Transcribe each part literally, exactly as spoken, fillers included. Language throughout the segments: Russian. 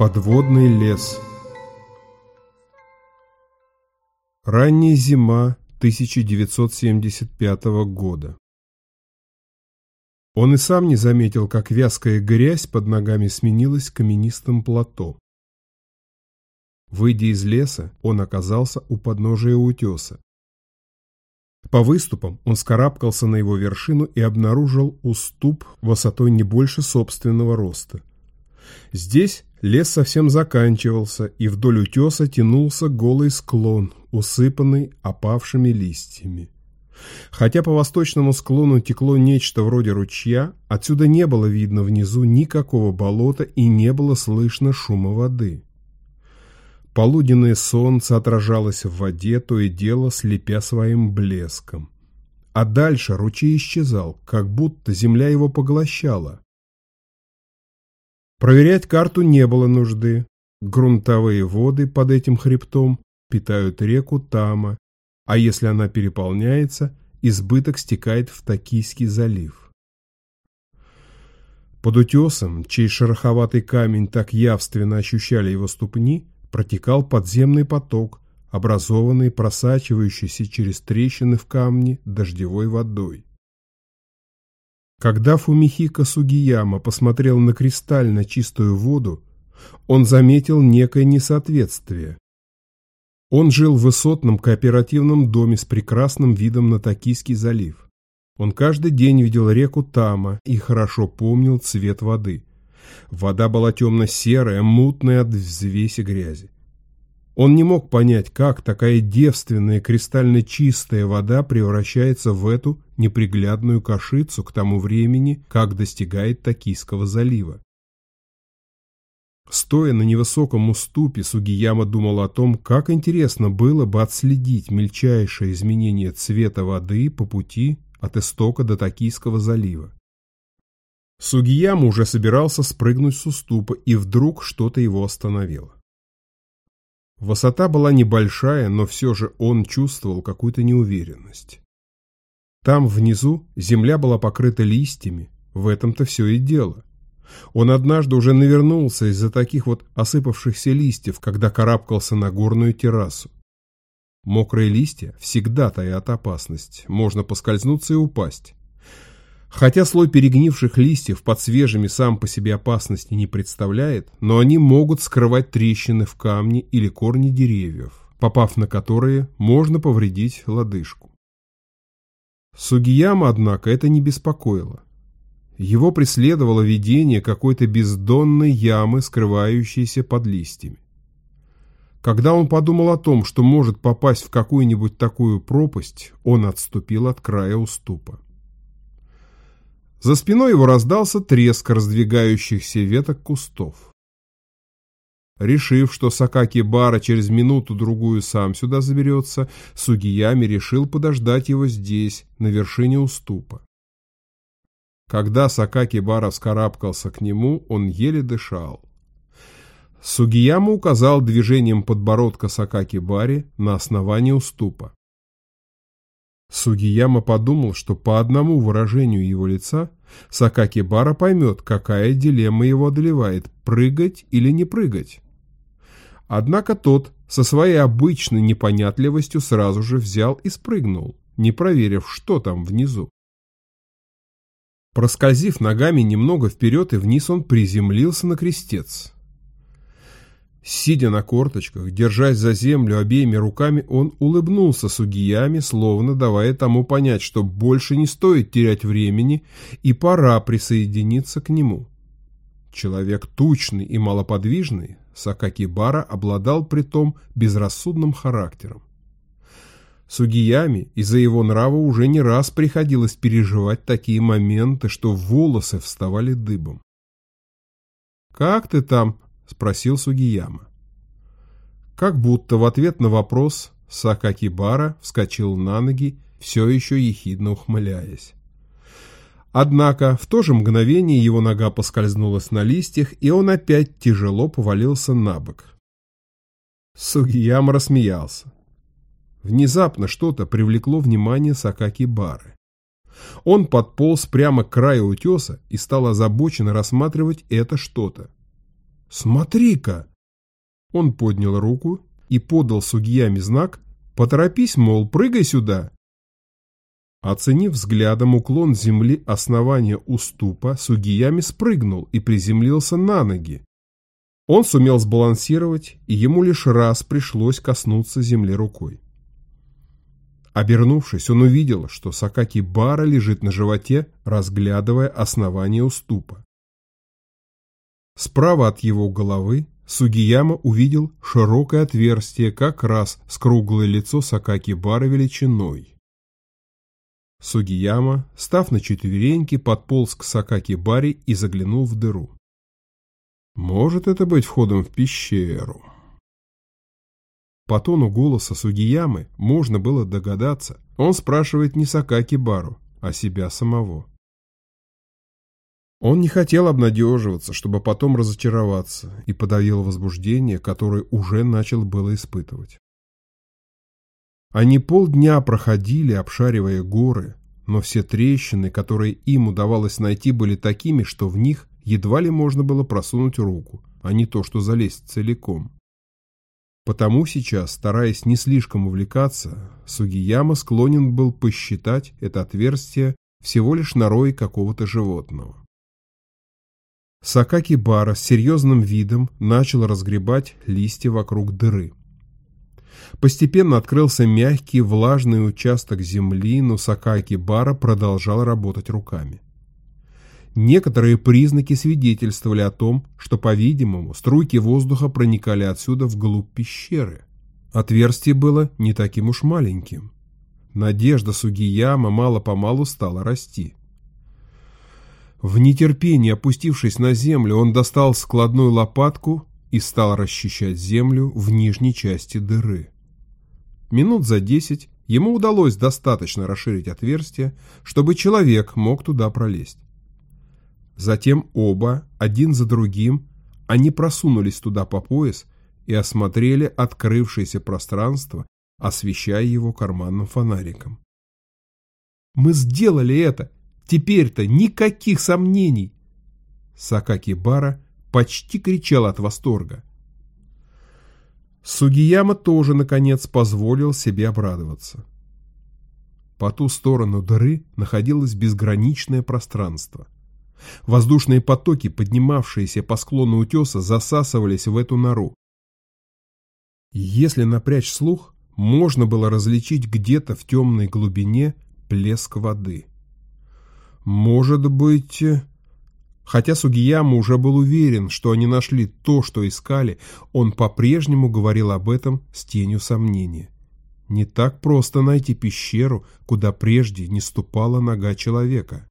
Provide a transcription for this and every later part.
Подводный лес. Ранняя зима тысяча девятьсот семьдесят пятого года. Он и сам не заметил, как вязкая грязь под ногами сменилась каменистым плато. Выйдя из леса, он оказался у подножия утеса. По выступам он вскарабкался на его вершину и обнаружил уступ высотой не больше собственного роста. Здесь лес совсем заканчивался, и вдоль утеса тянулся голый склон, усыпанный опавшими листьями. Хотя по восточному склону текло нечто вроде ручья, отсюда не было видно внизу никакого болота и не было слышно шума воды. Полуденное солнце отражалось в воде, то и дело слепя своим блеском. А дальше ручей исчезал, как будто земля его поглощала. Проверять карту не было нужды. Грунтовые воды под этим хребтом питают реку Тама, а если она переполняется, избыток стекает в Токийский залив. Под утесом, чей шероховатый камень так явственно ощущали его ступни, протекал подземный поток, образованный просачивающейся через трещины в камне дождевой водой. Когда Фумихико Сугияма посмотрел на кристально чистую воду, он заметил некое несоответствие. Он жил в высотном кооперативном доме с прекрасным видом на Токийский залив. Он каждый день видел реку Тама и хорошо помнил цвет воды. Вода была темно-серая, мутная от взвеси грязи. Он не мог понять, как такая девственная, кристально чистая вода превращается в эту неприглядную кашицу к тому времени, как достигает Токийского залива. Стоя на невысоком уступе, Сугияма думал о том, как интересно было бы отследить мельчайшее изменение цвета воды по пути от истока до Токийского залива. Сугияма уже собирался спрыгнуть с уступа, и вдруг что-то его остановило. Высота была небольшая, но все же он чувствовал какую-то неуверенность. Там внизу земля была покрыта листьями, в этом-то все и дело. Он однажды уже навернулся из-за таких вот осыпавшихся листьев, когда карабкался на горную террасу. Мокрые листья всегда таят опасность, можно поскользнуться и упасть. Хотя слой перегнивших листьев под свежими сам по себе опасности не представляет, но они могут скрывать трещины в камне или корни деревьев, попав на которые можно повредить лодыжку. Сугияма, однако, это не беспокоило. Его преследовало видение какой-то бездонной ямы, скрывающейся под листьями. Когда он подумал о том, что может попасть в какую-нибудь такую пропасть, он отступил от края уступа. За спиной его раздался треск раздвигающихся веток кустов. Решив, что Сакакибара через минуту-другую сам сюда заберется, Сугиями решил подождать его здесь, на вершине уступа. Когда Сакакибара вскарабкался к нему, он еле дышал. Сугияма указал движением подбородка Сакакибаре на основание уступа. Сугияма подумал, что по одному выражению его лица Сакакибара поймет, какая дилемма его одолевает – прыгать или не прыгать. Однако тот со своей обычной непонятливостью сразу же взял и спрыгнул, не проверив, что там внизу. Проскользив ногами немного вперед и вниз, он приземлился на крестец. Сидя на корточках, держась за землю обеими руками, он улыбнулся Сугияме, словно давая тому понять, что больше не стоит терять времени и пора присоединиться к нему. Человек тучный и малоподвижный, Сакакибара обладал притом безрассудным характером. Сугияме из-за его нрава уже не раз приходилось переживать такие моменты, что волосы вставали дыбом. «Как ты там?» — спросил Сугияма. Как будто в ответ на вопрос Сакакибара вскочил на ноги, все еще ехидно ухмыляясь. Однако в то же мгновение его нога поскользнулась на листьях, и он опять тяжело повалился на бок. Сугияма рассмеялся. Внезапно что-то привлекло внимание Сакакибары. Он подполз прямо к краю утеса и стал озабоченно рассматривать это что-то. Смотри-ка!» Он поднял руку и подал Сугияме знак: «Поторопись, мол, прыгай сюда». Оценив взглядом уклон земли основания уступа, Сугияме спрыгнул и приземлился на ноги. Он сумел сбалансировать, и ему лишь раз пришлось коснуться земли рукой. Обернувшись, он увидел, что Сакакибара лежит на животе, разглядывая основание уступа. Справа от его головы Сугияма увидел широкое отверстие как раз с круглое лицо Сакакибары величиной. Сугияма, став на четвереньки, подполз к Сакакибаре и заглянул в дыру. Может это быть входом в пещеру? По тону голоса Сугиямы можно было догадаться, он спрашивает не Сакакибару, а себя самого. Он не хотел обнадеживаться, чтобы потом разочароваться, и подавил возбуждение, которое уже начал было испытывать. Они полдня проходили, обшаривая горы, но все трещины, которые им удавалось найти, были такими, что в них едва ли можно было просунуть руку, а не то что залезть целиком. Потому сейчас, стараясь не слишком увлекаться, Сугияма склонен был посчитать это отверстие всего лишь норой какого-то животного. Сакакибара с серьезным видом начал разгребать листья вокруг дыры. Постепенно открылся мягкий влажный участок земли, но Сакакибара продолжал работать руками. Некоторые признаки свидетельствовали о том, что, по-видимому, струйки воздуха проникали отсюда вглубь пещеры. Отверстие было не таким уж маленьким. Надежда Сугияма мало-помалу стала расти. В нетерпении, опустившись на землю, он достал складную лопатку и стал расчищать землю в нижней части дыры. Минут за десять ему удалось достаточно расширить отверстие, чтобы человек мог туда пролезть. Затем оба, один за другим, они просунулись туда по пояс и осмотрели открывшееся пространство, освещая его карманным фонариком. «Мы сделали это! Теперь-то никаких сомнений!» Сакакибара почти кричал от восторга. Сугияма тоже, наконец, позволил себе обрадоваться. По ту сторону дыры находилось безграничное пространство. Воздушные потоки, поднимавшиеся по склону утеса, засасывались в эту нору. Если напрячь слух, можно было различить где-то в темной глубине плеск воды. Может быть... Хотя Сугияма уже был уверен, что они нашли то, что искали, он по-прежнему говорил об этом с тенью сомнения. Не так просто найти пещеру, куда прежде не ступала нога человека.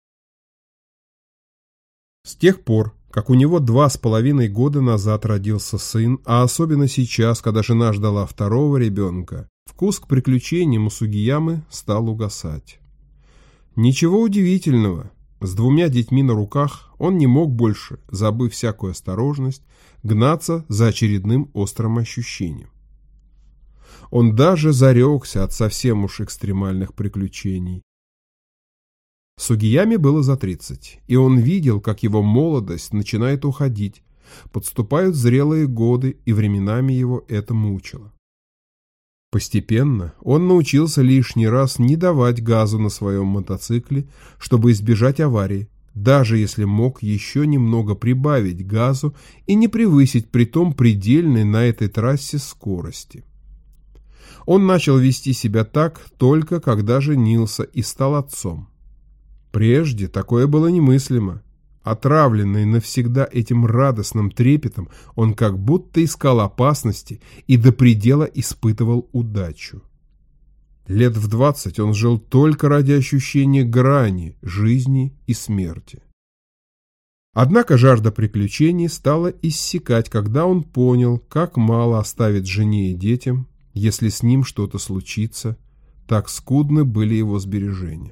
С тех пор, как у него два с половиной года назад родился сын, а особенно сейчас, когда жена ждала второго ребенка, вкус к приключениям у Сугиямы стал угасать. Ничего удивительного, с двумя детьми на руках он не мог больше, забыв всякую осторожность, гнаться за очередным острым ощущением. Он даже зарекся от совсем уж экстремальных приключений. Сугияме было за тридцать, и он видел, как его молодость начинает уходить, подступают зрелые годы, и временами его это мучило. Постепенно он научился лишний раз не давать газу на своем мотоцикле, чтобы избежать аварии, даже если мог еще немного прибавить газу и не превысить притом предельной на этой трассе скорости. Он начал вести себя так только когда женился и стал отцом. Прежде такое было немыслимо. Отравленный навсегда этим радостным трепетом, он как будто искал опасности и до предела испытывал удачу. Лет в двадцать он жил только ради ощущения грани жизни и смерти. Однако жажда приключений стала иссякать, когда он понял, как мало оставит жене и детям, если с ним что-то случится, так скудны были его сбережения.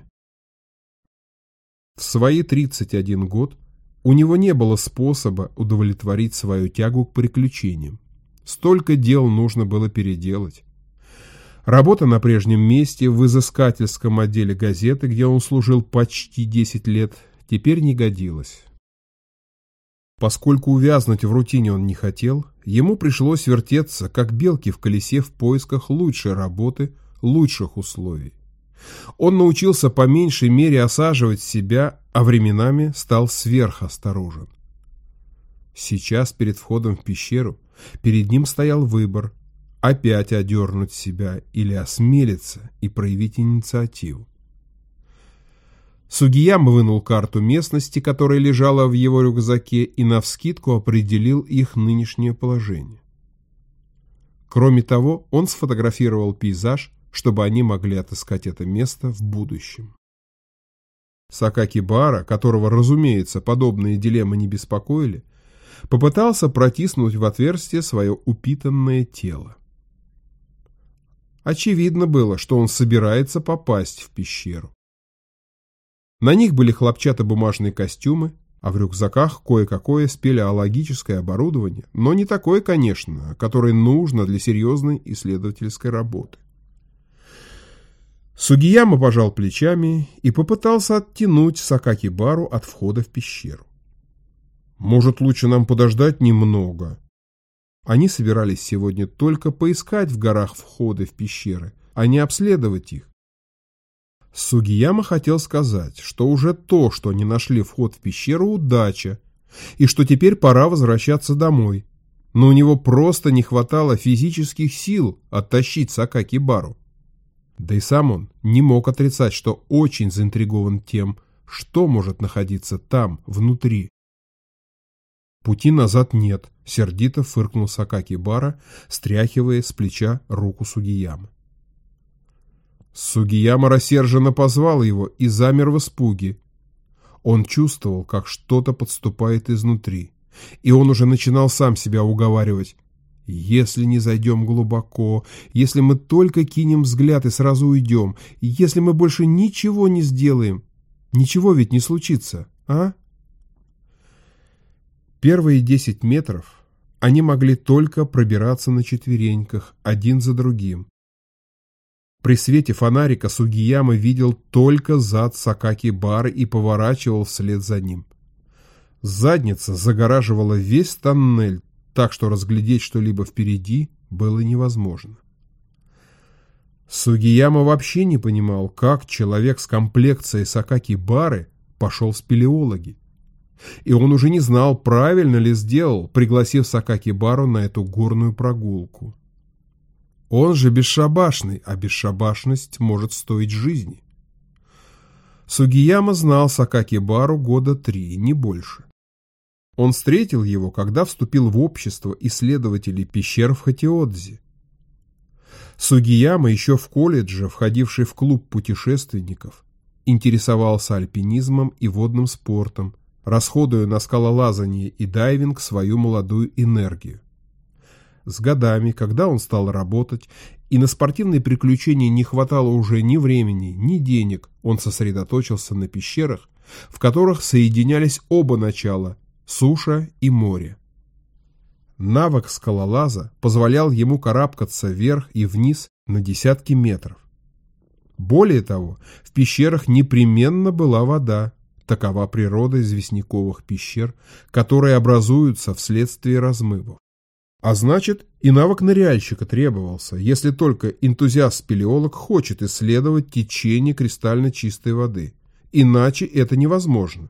В свои тридцать один год у него не было способа удовлетворить свою тягу к приключениям. Столько дел нужно было переделать. Работа на прежнем месте в изыскательском отделе газеты, где он служил почти десять лет, теперь не годилась. Поскольку увязнуть в рутине он не хотел, ему пришлось вертеться, как белки в колесе, в поисках лучшей работы, лучших условий. Он научился по меньшей мере осаживать себя, а временами стал сверхосторожен. Сейчас перед входом в пещеру перед ним стоял выбор: опять одернуть себя или осмелиться и проявить инициативу. Сугияма вынул карту местности, которая лежала в его рюкзаке, и навскидку определил их нынешнее положение. Кроме того, он сфотографировал пейзаж, чтобы они могли отыскать это место в будущем. Сакакибара, которого, разумеется, подобные дилеммы не беспокоили, попытался протиснуть в отверстие свое упитанное тело. Очевидно было, что он собирается попасть в пещеру. На них были хлопчатобумажные костюмы, а в рюкзаках кое-какое спелеологическое оборудование, но не такое, конечно, которое нужно для серьезной исследовательской работы. Сугияма пожал плечами и попытался оттянуть Сакакибару от входа в пещеру. «Может, лучше нам подождать немного?» Они собирались сегодня только поискать в горах входы в пещеры, а не обследовать их. Сугияма хотел сказать, что уже то, что они нашли вход в пещеру, удача, и что теперь пора возвращаться домой, но у него просто не хватало физических сил оттащить Сакакибару. Да и сам он не мог отрицать, что очень заинтригован тем, что может находиться там, внутри. «Пути назад нет», — сердито фыркнул Сакакибара, стряхивая с плеча руку Сугиямы. Сугияма рассерженно позвал его и замер в испуге. Он чувствовал, как что-то подступает изнутри, и он уже начинал сам себя уговаривать. «Если не зайдем глубоко, если мы только кинем взгляд и сразу уйдем, если мы больше ничего не сделаем, ничего ведь не случится, а?» Первые десять метров они могли только пробираться на четвереньках, один за другим. При свете фонарика Сугияма видел только зад Сакакибары и поворачивал вслед за ним. Задница загораживала весь тоннель, так что разглядеть что-либо впереди было невозможно. Сугияма вообще не понимал, как человек с комплекцией Сакакибары пошел в спелеологи. И он уже не знал, правильно ли сделал, пригласив Сакакибару на эту горную прогулку. Он же бесшабашный, а бесшабашность может стоить жизни. Сугияма знал Сакакибару года три, не больше. Он встретил его, когда вступил в общество исследователей пещер в Хатиодзи. Сугияма, еще в колледже, входивший в клуб путешественников, интересовался альпинизмом и водным спортом, расходуя на скалолазание и дайвинг свою молодую энергию. С годами, когда он стал работать, и на спортивные приключения не хватало уже ни времени, ни денег, он сосредоточился на пещерах, в которых соединялись оба начала – суша и море. Навык скалолаза позволял ему карабкаться вверх и вниз на десятки метров. Более того, в пещерах непременно была вода, такова природа известняковых пещер, которые образуются вследствие размывов. А значит, и навык ныряльщика требовался, если только энтузиаст-спелеолог хочет исследовать течение кристально чистой воды. Иначе это невозможно.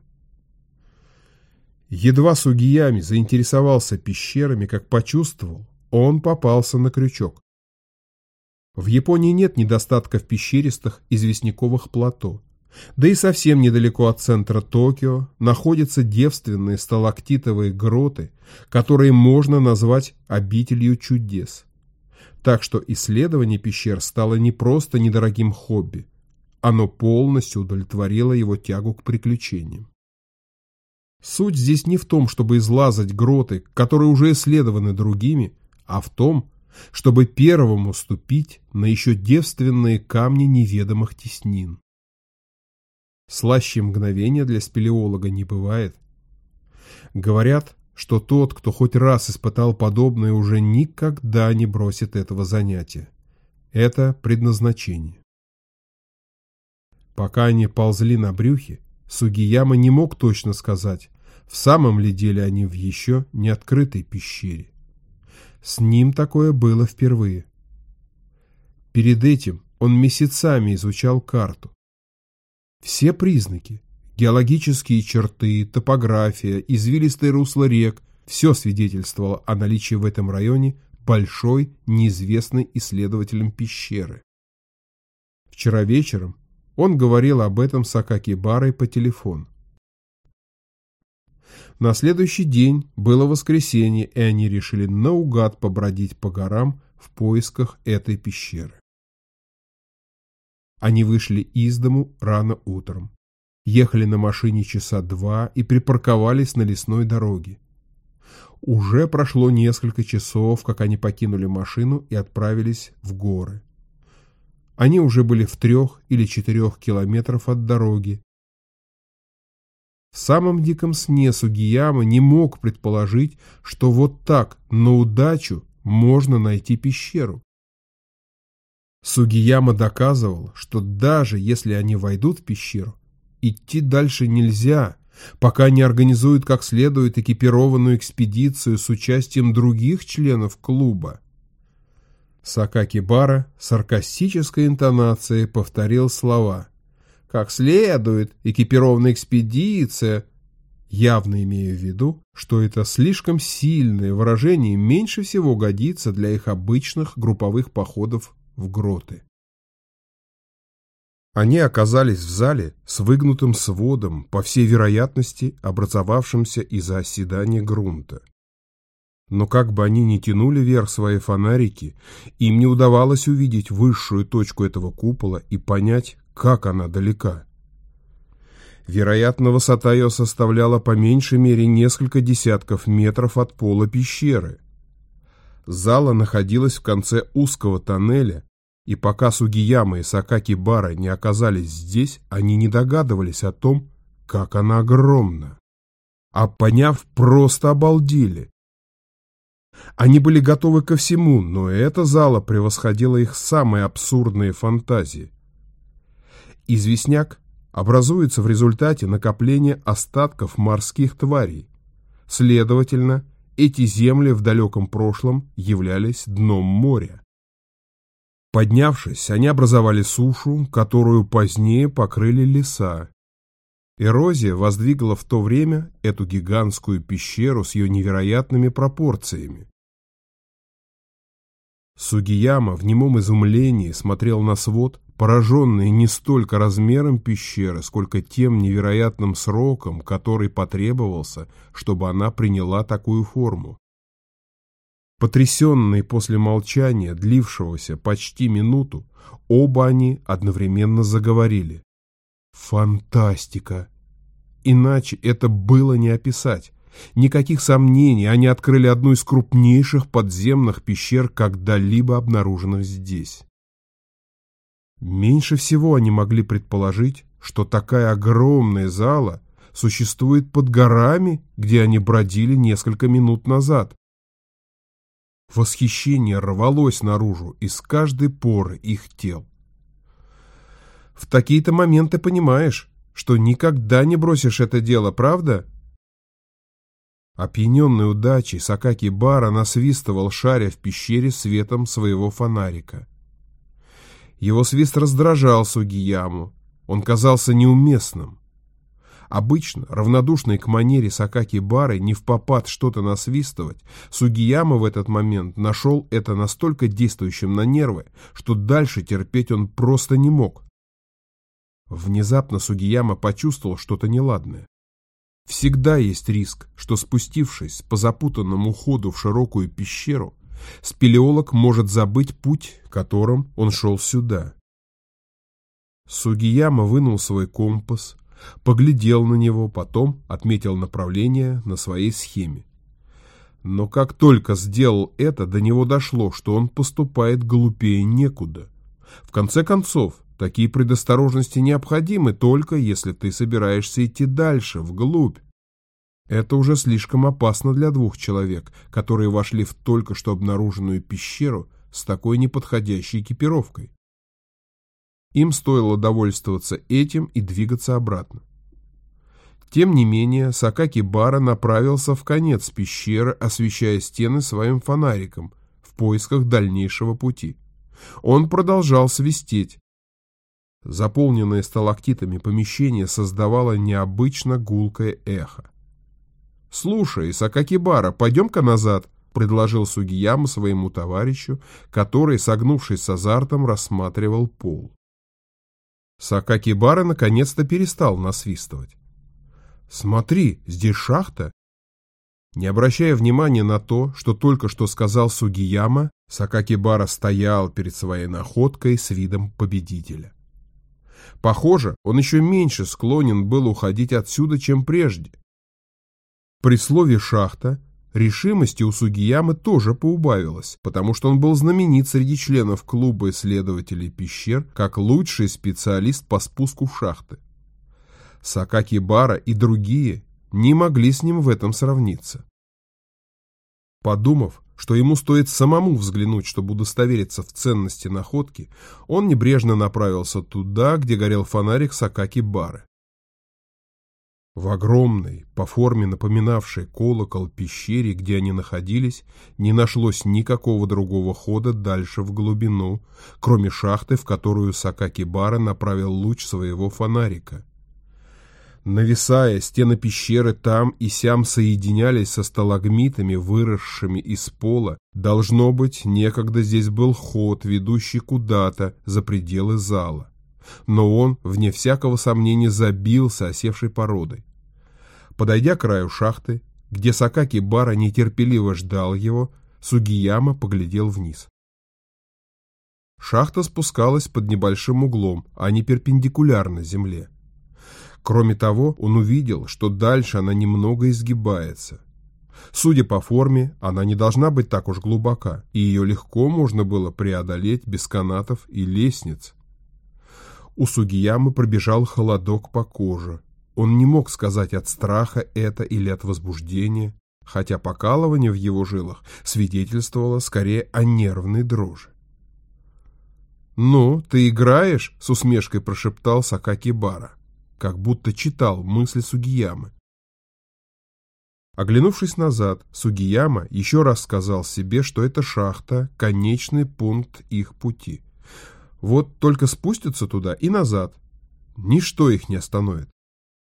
Едва Сугиями заинтересовался пещерами, как почувствовал, он попался на крючок. В Японии нет недостатка в пещеристых известняковых плато. Да и совсем недалеко от центра Токио находятся девственные сталактитовые гроты, которые можно назвать обителью чудес. Так что исследование пещер стало не просто недорогим хобби, оно полностью удовлетворило его тягу к приключениям. Суть здесь не в том, чтобы излазать гроты, которые уже исследованы другими, а в том, чтобы первому ступить на еще девственные камни неведомых теснин. Слаще мгновения для спелеолога не бывает. Говорят, что тот, кто хоть раз испытал подобное, уже никогда не бросит этого занятия. Это предназначение. Пока они ползли на брюхе, Сугияма не мог точно сказать, В самом ли деле они в еще не открытой пещере? С ним такое было впервые. Перед этим он месяцами изучал карту. Все признаки, геологические черты, топография, извилистые русла рек, все свидетельствовало о наличии в этом районе большой, неизвестной исследователям пещеры. Вчера вечером он говорил об этом с Акакибарой по телефону. На следующий день было воскресенье, и они решили наугад побродить по горам в поисках этой пещеры. Они вышли из дому рано утром, ехали на машине часа два и припарковались на лесной дороге. Уже прошло несколько часов, как они покинули машину и отправились в горы. Они уже были в трех или четырех километрах от дороги. В самом диком сне Сугияма не мог предположить, что вот так, на удачу, можно найти пещеру. Сугияма доказывал, что даже если они войдут в пещеру, идти дальше нельзя, пока не организуют как следует экипированную экспедицию с участием других членов клуба. Сакакибара с саркастической интонацией повторил слова «как следует, экипированная экспедиция», явно имея в виду, что это слишком сильное выражение меньше всего годится для их обычных групповых походов в гроты. Они оказались в зале с выгнутым сводом, по всей вероятности, образовавшимся из-за оседания грунта. Но как бы они ни тянули вверх свои фонарики, им не удавалось увидеть высшую точку этого купола и понять, как она далека. Вероятно, высота ее составляла по меньшей мере несколько десятков метров от пола пещеры. Зала находилась в конце узкого тоннеля, и пока Сугияма и Сакакибара не оказались здесь, они не догадывались о том, как она огромна. А поняв, просто обалдели. Они были готовы ко всему, но эта зала превосходила их самые абсурдные фантазии. Известняк образуется в результате накопления остатков морских тварей. Следовательно, эти земли в далеком прошлом являлись дном моря. Поднявшись, они образовали сушу, которую позднее покрыли леса. Эрозия воздвигла в то время эту гигантскую пещеру с ее невероятными пропорциями. Сугияма в немом изумлении смотрел на свод, пораженный не столько размером пещеры, сколько тем невероятным сроком, который потребовался, чтобы она приняла такую форму. Потрясенные после молчания, длившегося почти минуту, оба они одновременно заговорили. Фантастика! Иначе это было не описать. Никаких сомнений, они открыли одну из крупнейших подземных пещер, когда-либо обнаруженных здесь. Меньше всего они могли предположить, что такая огромная зала существует под горами, где они бродили несколько минут назад. Восхищение рвалось наружу из каждой поры их тел. В такие-то моменты понимаешь, что никогда не бросишь это дело, правда? Опьяненный удачей Сакакибара насвистывал, шаря в пещере светом своего фонарика. Его свист раздражал Сугияму, он казался неуместным. Обычно, равнодушный к манере Сакакибары невпопад что-то насвистывать, Сугияма в этот момент нашел это настолько действующим на нервы, что дальше терпеть он просто не мог. Внезапно Сугияма почувствовал что-то неладное. Всегда есть риск, что, спустившись по запутанному ходу в широкую пещеру, спелеолог может забыть путь, которым он шел сюда. Сугияма вынул свой компас, поглядел на него, потом отметил направление на своей схеме. Но как только сделал это, до него дошло, что он поступает глупее некуда. В конце концов, такие предосторожности необходимы только если ты собираешься идти дальше, вглубь. Это уже слишком опасно для двух человек, которые вошли в только что обнаруженную пещеру с такой неподходящей экипировкой. Им стоило довольствоваться этим и двигаться обратно. Тем не менее, Сакакибара направился в конец пещеры, освещая стены своим фонариком в поисках дальнейшего пути. Он продолжал свистеть. Заполненное сталактитами помещение создавало необычно гулкое эхо. «Слушай, Сакакибара, пойдем-ка назад», — предложил Сугияма своему товарищу, который, согнувшись с азартом, рассматривал пол. Сакакибара наконец-то перестал насвистывать. «Смотри, здесь шахта». Не обращая внимания на то, что только что сказал Сугияма, Сакакибара стоял перед своей находкой с видом победителя. Похоже, он еще меньше склонен был уходить отсюда, чем прежде. При слове «шахта» решимости у Сугиямы тоже поубавилось, потому что он был знаменит среди членов клуба исследователей пещер как лучший специалист по спуску в шахты. Сакакибара и другие не могли с ним в этом сравниться. Подумав, что ему стоит самому взглянуть, чтобы удостовериться в ценности находки, он небрежно направился туда, где горел фонарик Сакакибары. В огромной, по форме напоминавшей колокол пещере, где они находились, не нашлось никакого другого хода дальше в глубину, кроме шахты, в которую Сакакибара направил луч своего фонарика. Нависая, стены пещеры там и сям соединялись со сталагмитами, выросшими из пола. Должно быть, некогда здесь был ход, ведущий куда-то за пределы зала. Но он, вне всякого сомнения, забился осевшей породой. Подойдя к краю шахты, где Сакакибара нетерпеливо ждал его, Сугияма поглядел вниз. Шахта спускалась под небольшим углом, а не перпендикулярно земле. Кроме того, он увидел, что дальше она немного изгибается. Судя по форме, она не должна быть так уж глубока, и ее легко можно было преодолеть без канатов и лестниц. У Сугиямы пробежал холодок по коже. Он не мог сказать, от страха это или от возбуждения, хотя покалывание в его жилах свидетельствовало скорее о нервной дрожи. «Ну, ты играешь?» — с усмешкой прошептал Сакакибара, как будто читал мысли Сугиямы. Оглянувшись назад, Сугияма еще раз сказал себе, что эта шахта — конечный пункт их пути. Вот только спустятся туда и назад. Ничто их не остановит.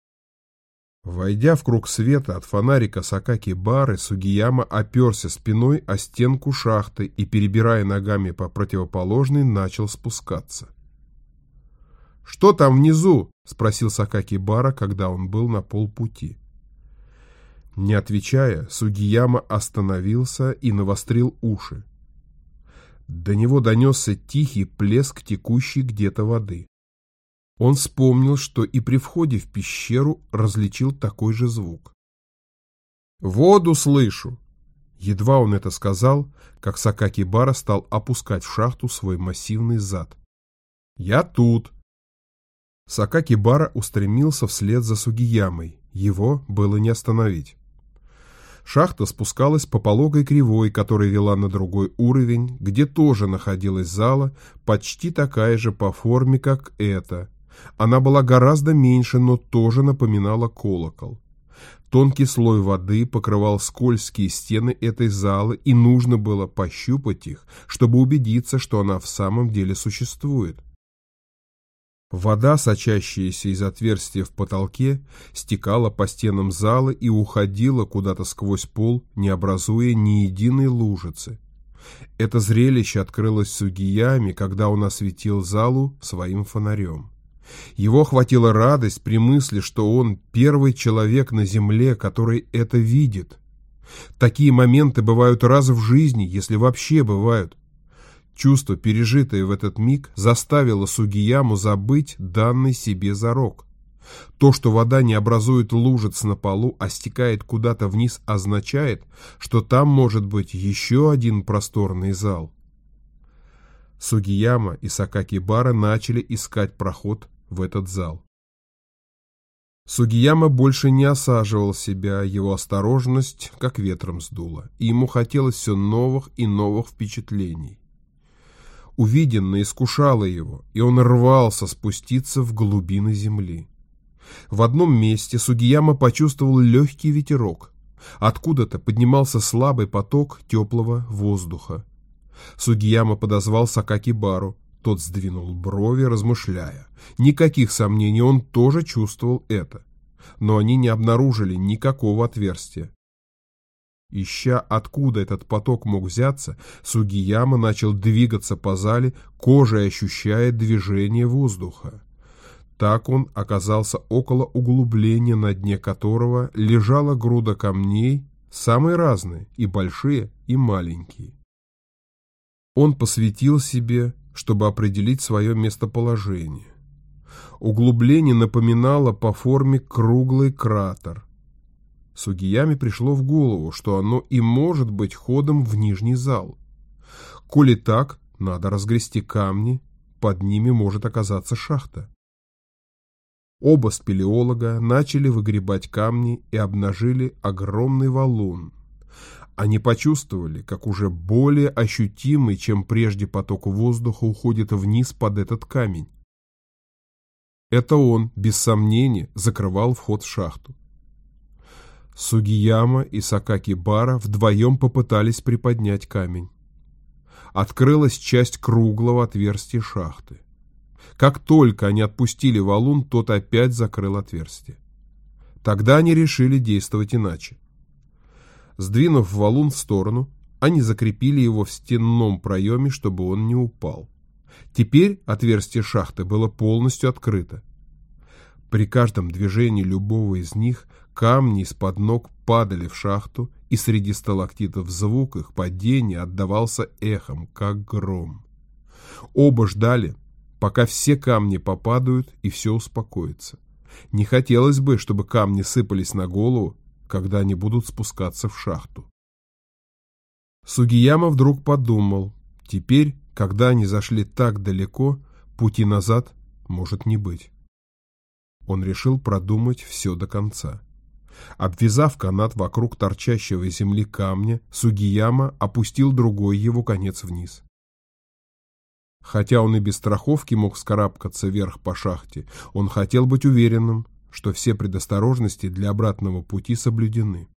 Войдя в круг света от фонарика Сакакибары, Сугияма оперся спиной о стенку шахты и, перебирая ногами по противоположной, начал спускаться. «Что там внизу?» — спросил Сакакибара, когда он был на полпути. Не отвечая, Сугияма остановился и навострил уши. До него донесся тихий плеск текущей где-то воды. Он вспомнил, что и при входе в пещеру различил такой же звук. «Воду слышу!» Едва он это сказал, как Сакакибара стал опускать в шахту свой массивный зад. «Я тут!» Сакакибара устремился вслед за Сугиямой. Его было не остановить. Шахта спускалась по пологой кривой, которая вела на другой уровень, где тоже находилась зала, почти такая же по форме, как эта. Она была гораздо меньше, но тоже напоминала колокол. Тонкий слой воды покрывал скользкие стены этой залы, и нужно было пощупать их, чтобы убедиться, что она в самом деле существует. Вода, сочащаяся из отверстия в потолке, стекала по стенам зала и уходила куда-то сквозь пол, не образуя ни единой лужицы. Это зрелище открылось Сугияме, когда он осветил залу своим фонарем. Его охватила радость при мысли, что он первый человек на земле, который это видит. Такие моменты бывают раз в жизни, если вообще бывают. Чувство, пережитое в этот миг, заставило Сугияму забыть данный себе зарок. То, что вода не образует лужиц на полу, а стекает куда-то вниз, означает, что там может быть еще один просторный зал. Сугияма и Сакакибара начали искать проход в этот зал. Сугияма больше не осаживал себя, его осторожность как ветром сдула, и ему хотелось все новых и новых впечатлений. Увиденное искушало его, и он рвался спуститься в глубины земли. В одном месте Сугияма почувствовал легкий ветерок. Откуда-то поднимался слабый поток теплого воздуха. Сугияма подозвал Сакакибару. Тот сдвинул брови, размышляя. Никаких сомнений, он тоже чувствовал это. Но они не обнаружили никакого отверстия. Ища, откуда этот поток мог взяться, Сугияма начал двигаться по зале, кожей ощущая движение воздуха. Так он оказался около углубления, на дне которого лежала груда камней, самые разные, и большие, и маленькие. Он посветил себе, чтобы определить свое местоположение. Углубление напоминало по форме круглый кратер. Сугияме пришло в голову, что оно и может быть ходом в нижний зал. Коли так, надо разгрести камни, под ними может оказаться шахта. Оба спелеолога начали выгребать камни и обнажили огромный валун. Они почувствовали, как уже более ощутимый, чем прежде, поток воздуха уходит вниз под этот камень. Это он, без сомнения, закрывал вход в шахту. Сугияма и Сакакибара вдвоем попытались приподнять камень. Открылась часть круглого отверстия шахты. Как только они отпустили валун, тот опять закрыл отверстие. Тогда они решили действовать иначе. Сдвинув валун в сторону, они закрепили его в стенном проеме, чтобы он не упал. Теперь отверстие шахты было полностью открыто. При каждом движении любого из них камни из-под ног падали в шахту, и среди сталактитов звук их падения отдавался эхом, как гром. Оба ждали, пока все камни попадают и все успокоится. Не хотелось бы, чтобы камни сыпались на голову, когда они будут спускаться в шахту. Сугияма вдруг подумал, теперь, когда они зашли так далеко, пути назад может не быть. Он решил продумать все до конца. Обвязав канат вокруг торчащего из земли камня, Сугияма опустил другой его конец вниз. Хотя он и без страховки мог вскарабкаться вверх по шахте, он хотел быть уверенным, что все предосторожности для обратного пути соблюдены.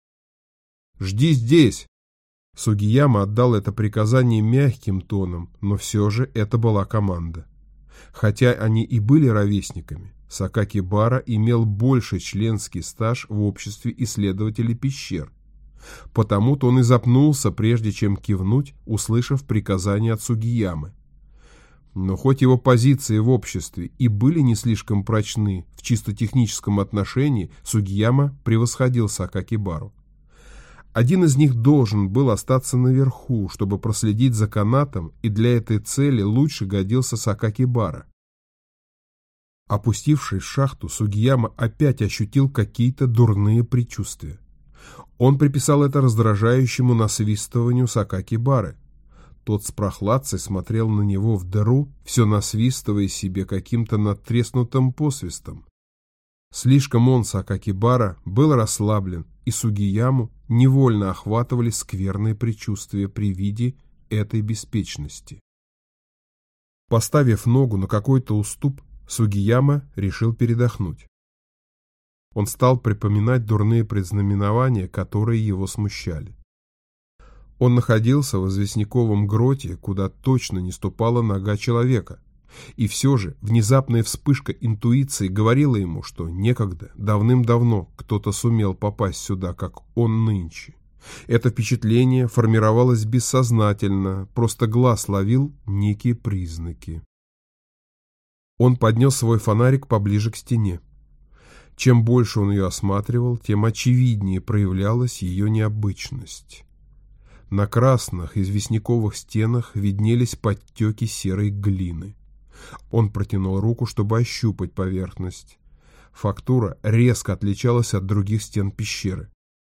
«Жди здесь!» Сугияма отдал это приказание мягким тоном, но все же это была команда. Хотя они и были ровесниками, Сакакибара имел больший членский стаж в обществе исследователей пещер. Потому-то он и запнулся, прежде чем кивнуть, услышав приказание от Сугиямы. Но хоть его позиции в обществе и были не слишком прочны в чисто техническом отношении, Сугияма превосходил Сакакибару. Один из них должен был остаться наверху, чтобы проследить за канатом, и для этой цели лучше годился Сакакибара. Опустившись в шахту, Сугияма опять ощутил какие-то дурные предчувствия. Он приписал это раздражающему насвистыванию Сакакибары. Тот с прохладцей смотрел на него в дыру, все насвистывая себе каким-то надтреснутым посвистом. Слишком он, Сакакибара, был расслаблен, и Сугияму невольно охватывали скверные предчувствия при виде этой беспечности. Поставив ногу на какой-то уступ, Сугияма решил передохнуть. Он стал припоминать дурные предзнаменования, которые его смущали. Он находился в известняковом гроте, куда точно не ступала нога человека. И все же внезапная вспышка интуиции говорила ему, что некогда, давным-давно, кто-то сумел попасть сюда, как он нынче. Это впечатление формировалось бессознательно, просто глаз ловил некие признаки. Он поднес свой фонарик поближе к стене. Чем больше он ее осматривал, тем очевиднее проявлялась ее необычность. На красных известняковых стенах виднелись подтеки серой глины. Он протянул руку, чтобы ощупать поверхность. Фактура резко отличалась от других стен пещеры.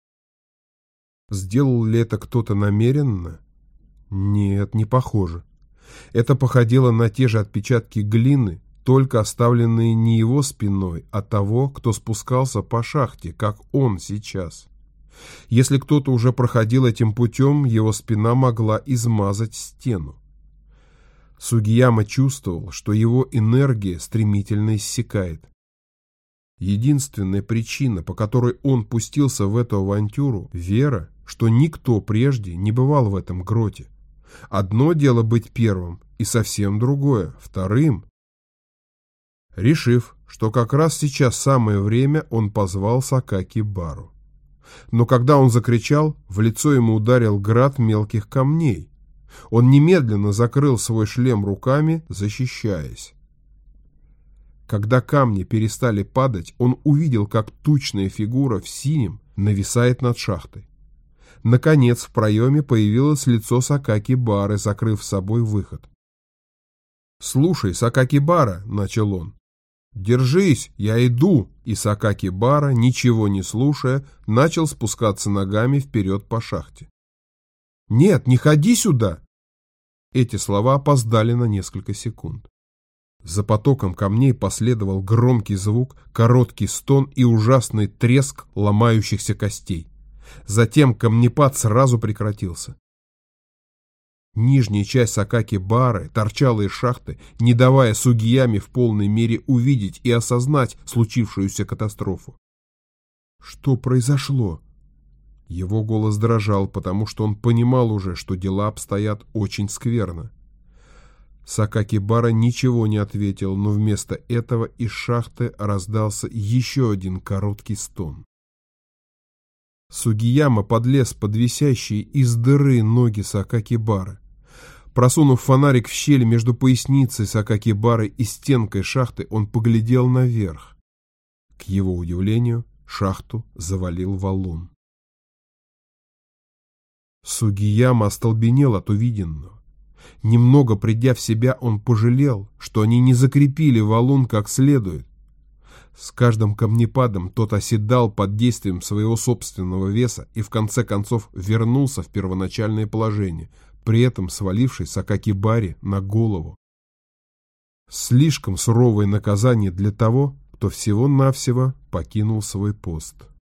Сделал ли это кто-то намеренно? Нет, не похоже. Это походило на те же отпечатки глины, только оставленные не его спиной, а того, кто спускался по шахте, как он сейчас. Если кто-то уже проходил этим путем, его спина могла измазать стену. Сугияма чувствовал, что его энергия стремительно иссякает. Единственная причина, по которой он пустился в эту авантюру – вера, что никто прежде не бывал в этом гроте. Одно дело быть первым, и совсем другое – вторым. Решив, что как раз сейчас самое время, он позвал Сакакибару. Но когда он закричал, в лицо ему ударил град мелких камней. Он немедленно закрыл свой шлем руками, защищаясь. Когда камни перестали падать, он увидел, как тучная фигура в синем нависает над шахтой. Наконец в проеме появилось лицо Сакакибары, закрыв собой выход. «Слушай, Сакакибара», — начал он. «Держись, я иду!» И Сакакибара, ничего не слушая, начал спускаться ногами вперед по шахте. «Нет, не ходи сюда!» Эти слова опоздали на несколько секунд. За потоком камней последовал громкий звук, короткий стон и ужасный треск ломающихся костей. Затем камнепад сразу прекратился. Нижняя часть Сакакибары торчала из шахты, не давая Сугияме в полной мере увидеть и осознать случившуюся катастрофу. Что произошло? Его голос дрожал, потому что он понимал уже, что дела обстоят очень скверно. Сакакибара ничего не ответил, но вместо этого из шахты раздался еще один короткий стон. Сугияма подлез под висящие из дыры ноги Сакакибары. Просунув фонарик в щель между поясницей Сакакибары и стенкой шахты, он поглядел наверх. К его удивлению, шахту завалил валун. Сугияма остолбенел от увиденного. Немного придя в себя, он пожалел, что они не закрепили валун как следует. С каждым камнепадом тот оседал под действием своего собственного веса и в конце концов вернулся в первоначальное положение, при этом свалившись Сакакибаре на голову. Слишком суровое наказание для того, кто всего-навсего покинул свой пост.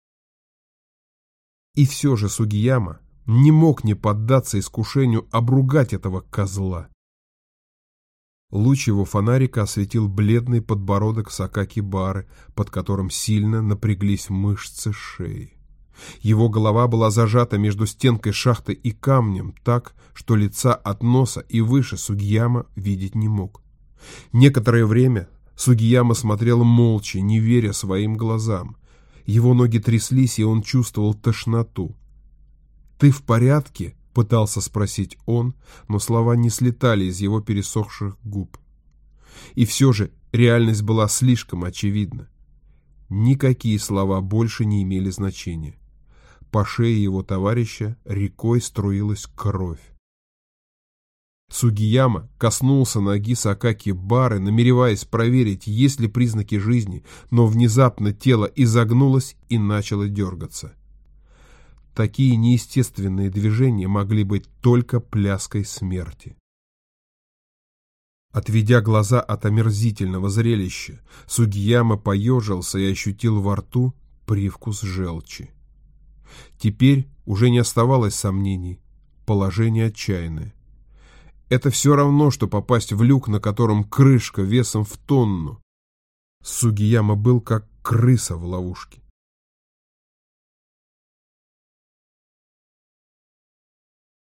И все же Сугияма не мог не поддаться искушению обругать этого козла. Луч его фонарика осветил бледный подбородок Сакакибары, под которым сильно напряглись мышцы шеи. Его голова была зажата между стенкой шахты и камнем так, что лица от носа и выше Сугияма видеть не мог. Некоторое время Сугияма смотрел молча, не веря своим глазам. Его ноги тряслись, и он чувствовал тошноту. «Ты в порядке?» — пытался спросить он, но слова не слетали из его пересохших губ. И все же реальность была слишком очевидна. Никакие слова больше не имели значения. По шее его товарища рекой струилась кровь. Сугияма коснулся ноги Сакакибары, намереваясь проверить, есть ли признаки жизни, но внезапно тело изогнулось и начало дергаться. Такие неестественные движения могли быть только пляской смерти. Отведя глаза от омерзительного зрелища, Сугияма поежился и ощутил во рту привкус желчи. Теперь уже не оставалось сомнений, положение отчаянное. Это все равно, что попасть в люк, на котором крышка весом в тонну. Сугияма был как крыса в ловушке.